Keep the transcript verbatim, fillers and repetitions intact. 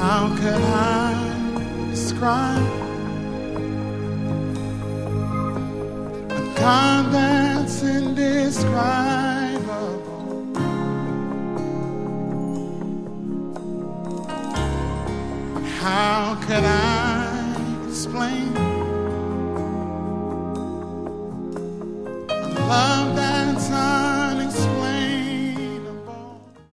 How could I describe a God that's indescribable? How could I explain a love